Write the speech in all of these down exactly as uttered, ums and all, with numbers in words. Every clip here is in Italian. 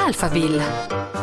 Alphaville.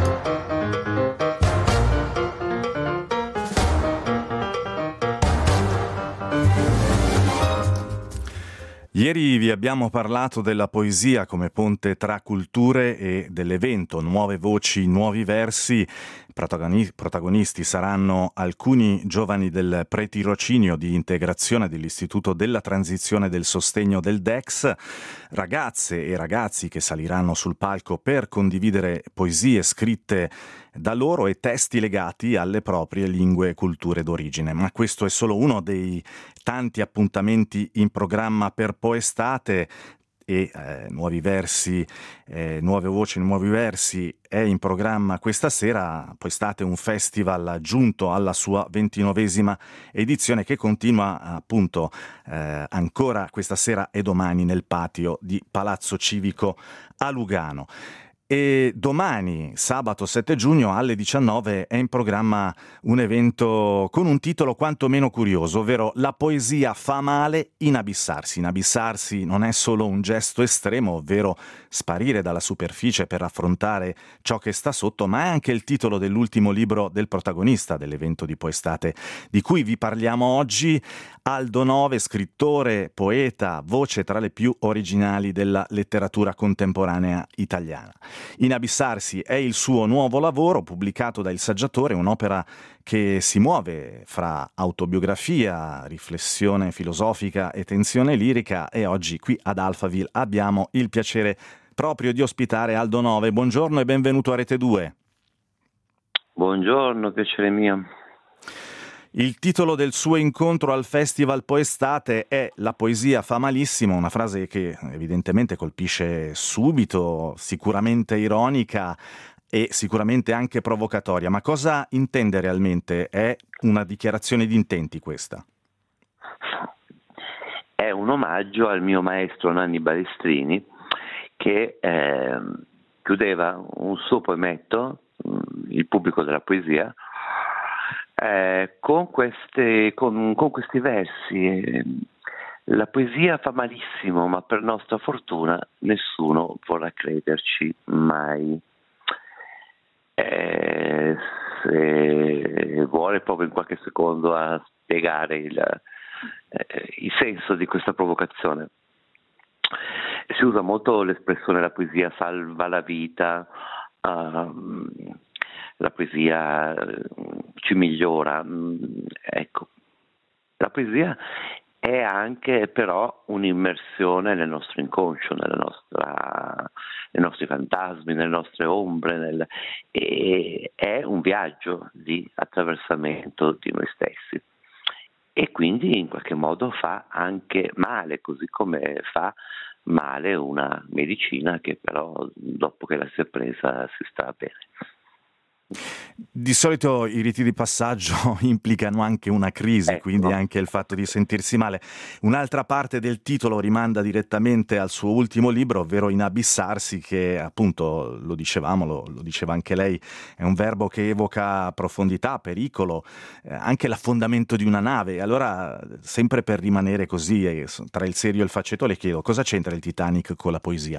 Ieri vi abbiamo parlato della poesia come ponte tra culture e dell'evento Nuove Voci, Nuovi Versi. Protagoni- protagonisti saranno alcuni giovani del pre-tirocinio di integrazione dell'Istituto della Transizione del Sostegno del D E X, ragazze e ragazzi che saliranno sul palco per condividere poesie scritte da loro e testi legati alle proprie lingue e culture d'origine. Ma questo è solo uno dei tanti appuntamenti in programma per Poestate e eh, Nuovi Versi, eh, Nuove Voci, Nuovi Versi è in programma questa sera. Poestate, un festival aggiunto alla sua ventinovesima edizione che continua appunto eh, ancora questa sera e domani nel patio di Palazzo Civico a Lugano. E domani, sabato sette giugno alle diciannove, è in programma un evento con un titolo quantomeno curioso, ovvero La poesia fa male, inabissarsi. Inabissarsi non è solo un gesto estremo, ovvero sparire dalla superficie per affrontare ciò che sta sotto, ma è anche il titolo dell'ultimo libro del protagonista dell'evento di Poestate, di cui vi parliamo oggi, Aldo Nove, scrittore, poeta, voce tra le più originali della letteratura contemporanea italiana. Inabissarsi è il suo nuovo lavoro pubblicato da Il Saggiatore, un'opera che si muove fra autobiografia, riflessione filosofica e tensione lirica, e oggi qui ad Alphaville abbiamo il piacere proprio di ospitare Aldo Nove. Buongiorno e benvenuto a Rete due. Buongiorno, piacere mio. Il titolo del suo incontro al Festival Poestate è La poesia fa malissimo, una frase che evidentemente colpisce subito, sicuramente ironica e sicuramente anche provocatoria. Ma cosa intende realmente? È una dichiarazione di intenti questa? È un omaggio al mio maestro Nanni Balestrini, che eh, chiudeva un suo poemetto, Il pubblico della poesia, Eh, con, queste, con, con questi versi. La poesia fa malissimo, ma per nostra fortuna nessuno vorrà crederci mai. Eh, se vuole proprio in qualche secondo a spiegare il, eh, il senso di questa provocazione. Si usa molto l'espressione la poesia salva la vita, uh, la poesia ci migliora. Ecco, la poesia è anche però un'immersione nel nostro inconscio, nella nostra, nei nostri fantasmi, nelle nostre ombre, nel, e è un viaggio di attraversamento di noi stessi. E quindi in qualche modo fa anche male, così come fa male una medicina che però dopo che la si è presa si sta bene. Di solito i riti di passaggio implicano anche una crisi, ecco. Quindi anche il fatto di sentirsi male. Un'altra parte del titolo rimanda direttamente al suo ultimo libro, ovvero Inabissarsi, che appunto, lo dicevamo, lo, lo diceva anche lei, è un verbo che evoca profondità, pericolo, eh, anche l'affondamento di una nave. Allora, sempre per rimanere così, eh, tra il serio e il faceto, le chiedo, cosa c'entra il Titanic con la poesia?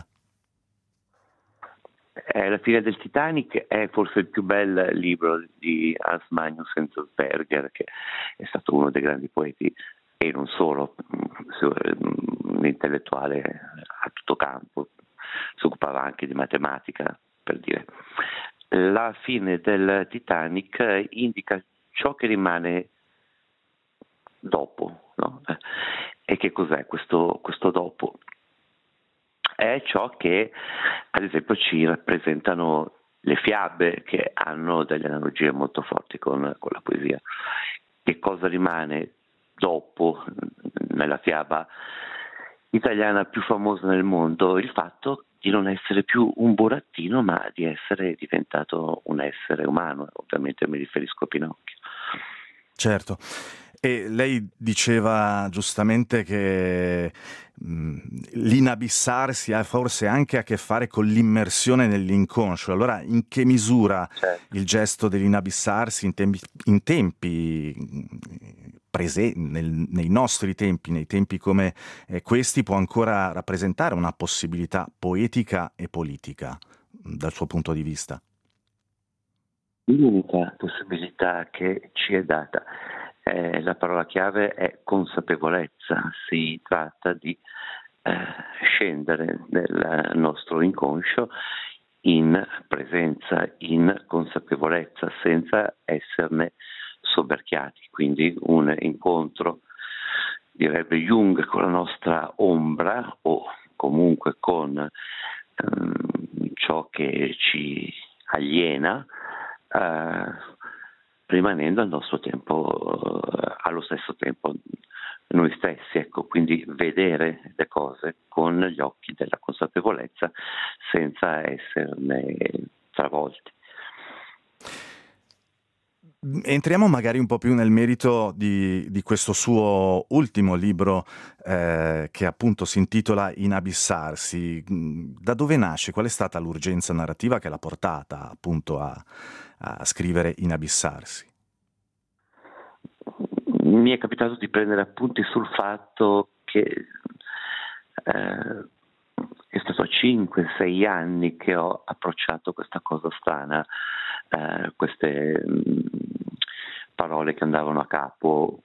Eh, La fine del Titanic è forse il più bel libro di Hans Magnus Enzensberger, che è stato uno dei grandi poeti e non solo, un intellettuale a tutto campo, si occupava anche di matematica, per dire. La fine del Titanic indica ciò che rimane dopo, no? E che cos'è questo, questo dopo? È ciò che ad esempio ci rappresentano le fiabe, che hanno delle analogie molto forti con, con la poesia. Che cosa rimane dopo nella fiaba italiana più famosa nel mondo? Il fatto di non essere più un burattino, ma di essere diventato un essere umano. Ovviamente mi riferisco a Pinocchio. Certo. E lei diceva giustamente che mh, l'inabissarsi ha forse anche a che fare con l'immersione nell'inconscio. Allora, in che misura Certo. il gesto dell'inabissarsi in tempi, in tempi prese, nel, nei nostri tempi, nei tempi come eh, questi, può ancora rappresentare una possibilità poetica e politica? dal suo punto di vista? L'unica possibilità che ci è data, eh, la parola chiave è consapevolezza. Si tratta di eh, scendere nel nostro inconscio in presenza, in consapevolezza, senza esserne soverchiati. Quindi un incontro, direbbe Jung, con la nostra ombra o comunque con ehm, ciò che ci aliena, eh, rimanendo al nostro tempo, eh, allo stesso tempo noi stessi, ecco, quindi vedere le cose con gli occhi della consapevolezza senza esserne travolti. Entriamo magari un po' più nel merito di, di questo suo ultimo libro, eh, che appunto si intitola Inabissarsi. Da dove nasce? Qual è stata l'urgenza narrativa che l'ha portata appunto a, a scrivere Inabissarsi? Mi è capitato di prendere appunti sul fatto che eh, è stato cinque sei anni che ho approcciato questa cosa strana, eh, queste mh, parole che andavano a capo.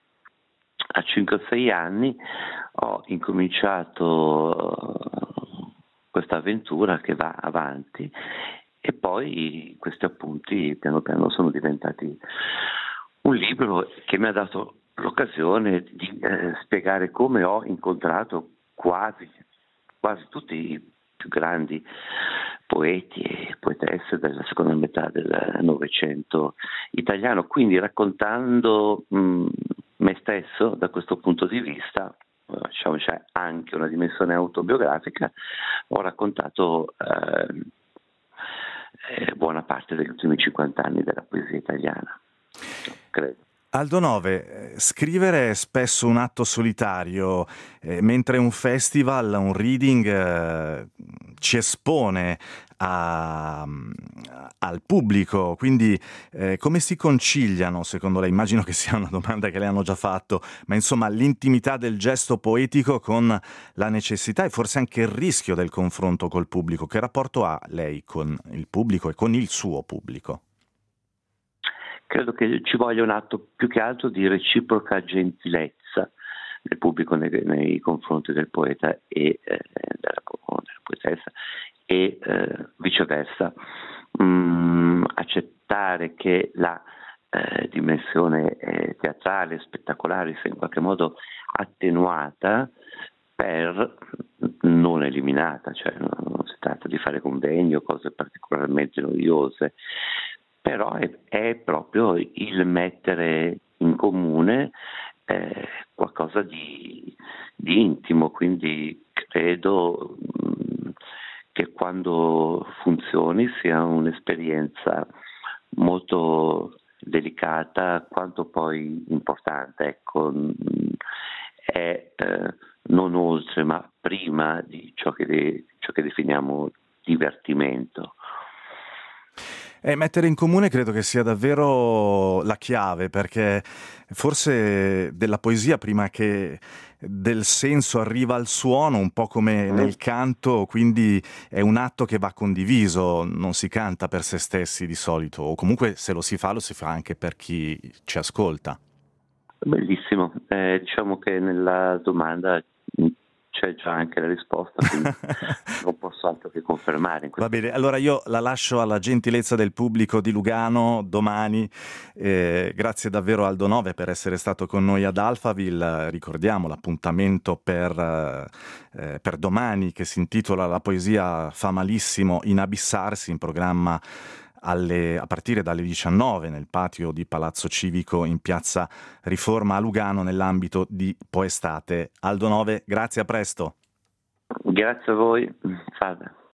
A cinque sei anni ho incominciato questa avventura che va avanti e poi questi appunti piano piano sono diventati un libro che mi ha dato l'occasione di eh, spiegare come ho incontrato quasi, quasi tutti i più grandi poeti e poetesse della seconda metà del Novecento italiano, quindi raccontando mh, me stesso da questo punto di vista, diciamo c'è anche una dimensione autobiografica, ho raccontato eh, eh, buona parte degli ultimi cinquanta anni della poesia italiana. Credo. Aldo Nove, scrivere è spesso un atto solitario, eh, mentre un festival, un reading eh, ci espone a, al pubblico, quindi eh, come si conciliano secondo lei? Immagino che sia una domanda che le hanno già fatto, ma insomma l'intimità del gesto poetico con la necessità e forse anche il rischio del confronto col pubblico. Che rapporto ha lei con il pubblico e con il suo pubblico? Credo che ci voglia un atto più che altro di reciproca gentilezza del pubblico nei, nei confronti del poeta e eh, della, della poetessa e eh, viceversa. Mm, accettare che la eh, dimensione eh, teatrale, spettacolare sia in qualche modo attenuata per non eliminata, cioè non, non si tratta di fare convegni o cose particolarmente noiose, però è, è proprio il mettere in comune eh, qualcosa di, di intimo, quindi credo mh, che quando funzioni sia un'esperienza molto delicata quanto poi importante, ecco, mh, è eh, non oltre ma prima di ciò che, de- ciò che definiamo divertimento. E mettere in comune credo che sia davvero la chiave, perché forse della poesia prima che del senso arriva al suono, un po' come nel canto, quindi è un atto che va condiviso, non si canta per se stessi di solito, o comunque se lo si fa lo si fa anche per chi ci ascolta. Bellissimo, eh, diciamo che nella domanda c'è già anche la risposta, quindi non posso altro che confermare. In Va bene, allora io la lascio alla gentilezza del pubblico di Lugano domani. Eh, grazie davvero Aldo Nove per essere stato con noi ad Alphaville. Ricordiamo l'appuntamento per, eh, per domani che si intitola La poesia fa malissimo inabissarsi, in programma Alle, a partire dalle diciannove nel patio di Palazzo Civico in piazza Riforma a Lugano nell'ambito di Poestate. Aldo Nove, grazie, a presto. Grazie a voi, salve.